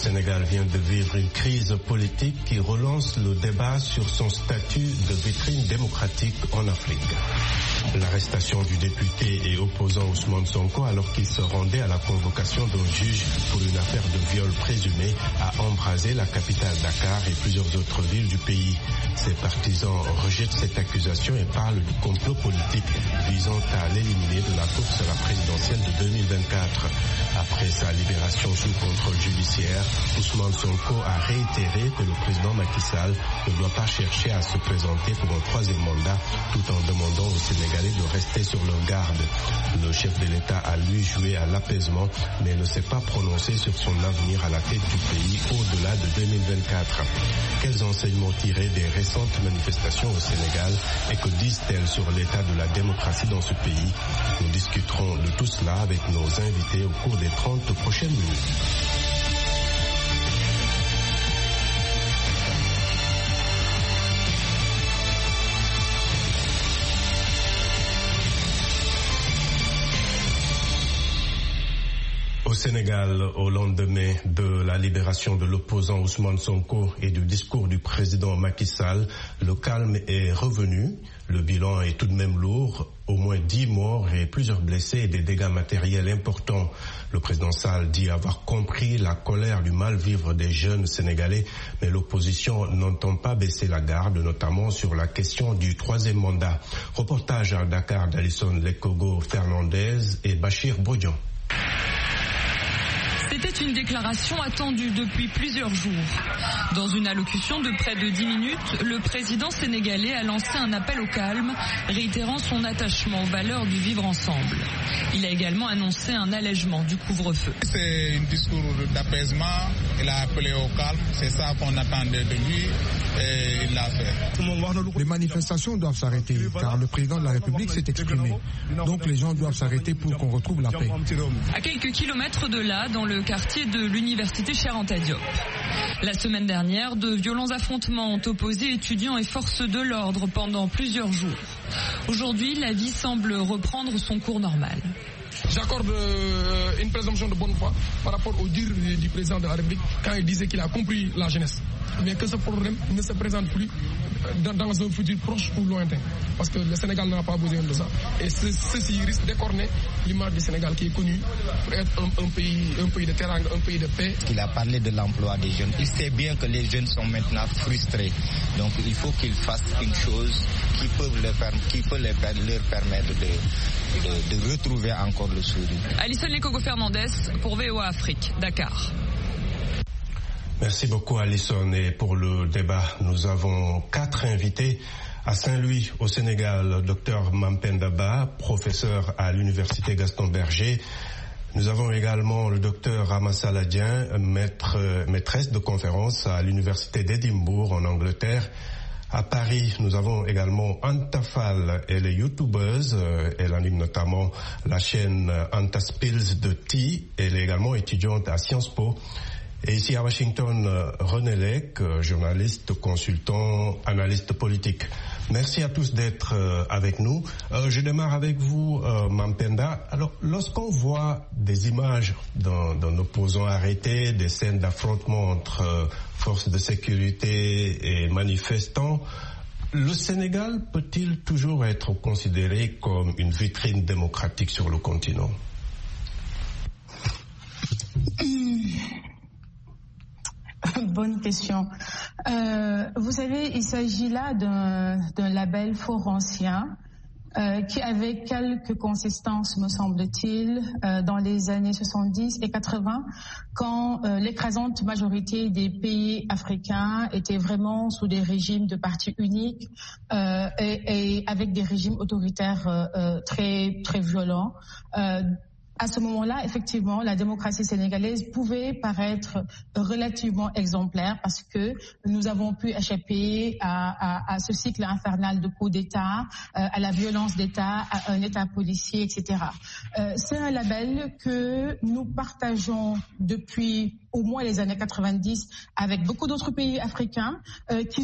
Sénégal vient de vivre une crise politique qui relance le débat sur son statut de vitrine démocratique en Afrique. L'arrestation du député et opposant Ousmane Sonko alors qu'il se rendait à la convocation d'un juge pour une affaire de viol présumé a embrasé la capitale Dakar et plusieurs autres villes du pays. Ses partisans rejettent cette accusation et parlent du complot politique visant à l'éliminer de la course à la présidentielle de 2024. Après sa libération sous contrôle judiciaire, Ousmane Sonko a réitéré que le président Macky Sall ne doit pas chercher à se présenter pour un troisième mandat tout en demandant aux Sénégalais de rester sur leur garde. Le chef de l'État a lui joué à l'apaisement mais ne s'est pas prononcé sur son avenir à la tête du pays au-delà de 2024. Quels enseignements tirer des récentes manifestations au Sénégal et que disent-elles sur l'état de la démocratie dans ce pays? Nous discuterons de tout cela avec nos invités au cours des 30 prochaines minutes. Au Sénégal, au lendemain de la libération de l'opposant Ousmane Sonko et du discours du président Macky Sall, le calme est revenu. Le bilan est tout de même lourd, au moins 10 morts et plusieurs blessés et des dégâts matériels importants. Le président Sall dit avoir compris la colère du mal-vivre des jeunes Sénégalais, mais l'opposition n'entend pas baisser la garde, notamment sur la question du troisième mandat. Reportage à Dakar d'Alison Lekogo Fernandez et Bachir Bodian. C'était une déclaration attendue depuis plusieurs jours. Dans une allocution de près de 10 minutes, le président sénégalais a lancé un appel au calme, réitérant son attachement aux valeurs du vivre ensemble. Il a également annoncé un allègement du couvre-feu. C'est un discours d'apaisement, il a appelé au calme, c'est ça qu'on attendait de lui et il l'a fait. Les manifestations doivent s'arrêter car le président de la République s'est exprimé. Donc les gens doivent s'arrêter pour qu'on retrouve la paix. À quelques kilomètres de là, dans le quartier de l'université Cheikh Anta Diop. La semaine dernière, de violents affrontements ont opposé étudiants et forces de l'ordre pendant plusieurs jours. Aujourd'hui, la vie semble reprendre son cours normal. J'accorde une présomption de bonne foi par rapport au dire du président de la République quand il disait qu'il a compris la jeunesse. Mais que ce problème ne se présente plus dans un futur proche ou lointain. Parce que le Sénégal n'a pas besoin de ça. Et ceci risque d'écorner l'image du Sénégal qui est connu pour être un pays de teranga, un pays de paix. Il a parlé de l'emploi des jeunes. Il sait bien que les jeunes sont maintenant frustrés. Donc il faut qu'ils fassent une chose qui peut leur permettre de retrouver encore le sourire. Alison Lekogo Fernandez pour VOA Afrique, Dakar. Merci beaucoup Alison. Et pour le débat, nous avons 4 invités. À Saint-Louis, au Sénégal, Dr Mampenda Ba, professeur à l'université Gaston Berger. Nous avons également le docteur Ramassa Ladien, maîtresse de conférence à l'université d'Édimbourg en Angleterre. À Paris, nous avons également Anta Fall, elle est youtubeuse, elle anime notamment la chaîne Anta Spills de T, elle est également étudiante à Sciences Po. Et ici à Washington, René Lec, journaliste, consultant, analyste politique. Merci à tous d'être avec nous. Je démarre avec vous, Mampenda. Alors, lorsqu'on voit des images d'un opposant arrêté, des scènes d'affrontement entre forces de sécurité et manifestants, le Sénégal peut-il toujours être considéré comme une vitrine démocratique sur le continent? Bonne question. Vous savez, il s'agit là d'un label fort ancien qui avait quelques consistances, me semble-t-il, dans les années 70 et 80, quand l'écrasante majorité des pays africains étaient vraiment sous des régimes de parti unique et avec des régimes autoritaires très, très violents. À ce moment-là, effectivement, la démocratie sénégalaise pouvait paraître relativement exemplaire parce que nous avons pu échapper à ce cycle infernal de coups d'État, à la violence d'État, à un État policier, etc. C'est un label que nous partageons depuis au moins les années 90 avec beaucoup d'autres pays africains qui